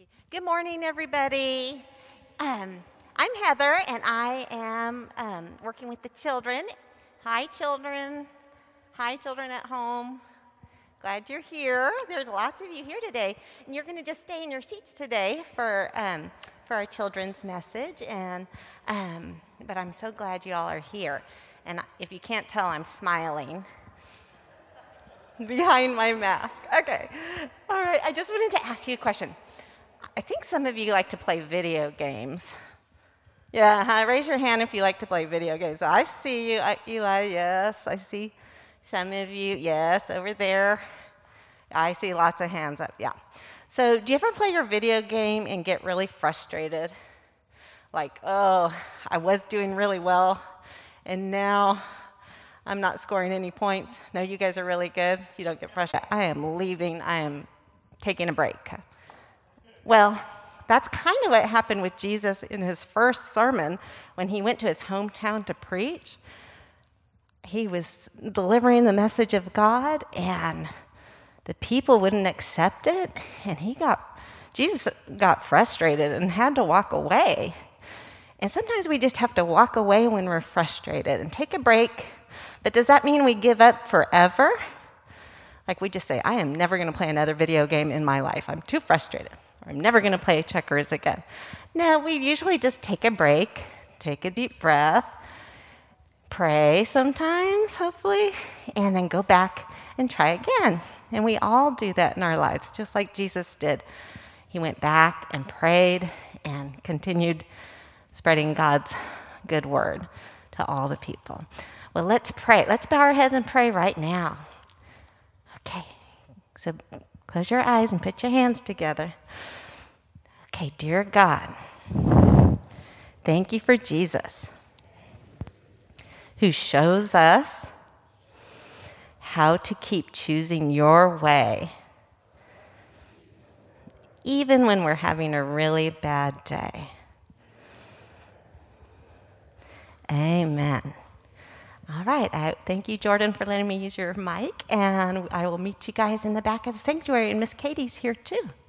Good morning, everybody. I'm Heather, and I am working with the children. Hi, children. Hi, children at home. Glad you're here. There's lots of you here today, and you're going to just stay in your seats today for our children's message. But I'm so glad you all are here. And if you can't tell, I'm smiling behind my mask. Okay. All right. I just wanted to ask you a question. I think some of you like to play video games. Yeah, raise your hand if you like to play video games. I see you, Eli, yes. I see some of you, yes, over there. I see lots of hands up, yeah. So do you ever play your video game and get really frustrated? Like, oh, I was doing really well, and now I'm not scoring any points. No, you guys are really good. You don't get frustrated. I am leaving. I am taking a break. Well, that's kind of what happened with Jesus in his first sermon when he went to his hometown to preach. He was delivering the message of God, and the people wouldn't accept it, and Jesus got frustrated and had to walk away. And sometimes we just have to walk away when we're frustrated and take a break. But does that mean we give up forever? Like we just say, I am never going to play another video game in my life. I'm too frustrated. Or I'm never going to play checkers again. No, we usually just take a break, take a deep breath, pray sometimes, hopefully, and then go back and try again. And we all do that in our lives, just like Jesus did. He went back and prayed and continued spreading God's good word to all the people. Well, let's pray. Let's bow our heads and pray right now. Okay, so close your eyes and put your hands together. Okay, dear God, thank you for Jesus, who shows us how to keep choosing your way, even when we're having a really bad day. Amen. All right, thank you, Jordan, for letting me use your mic, and I will meet you guys in the back of the sanctuary, and Miss Katie's here too.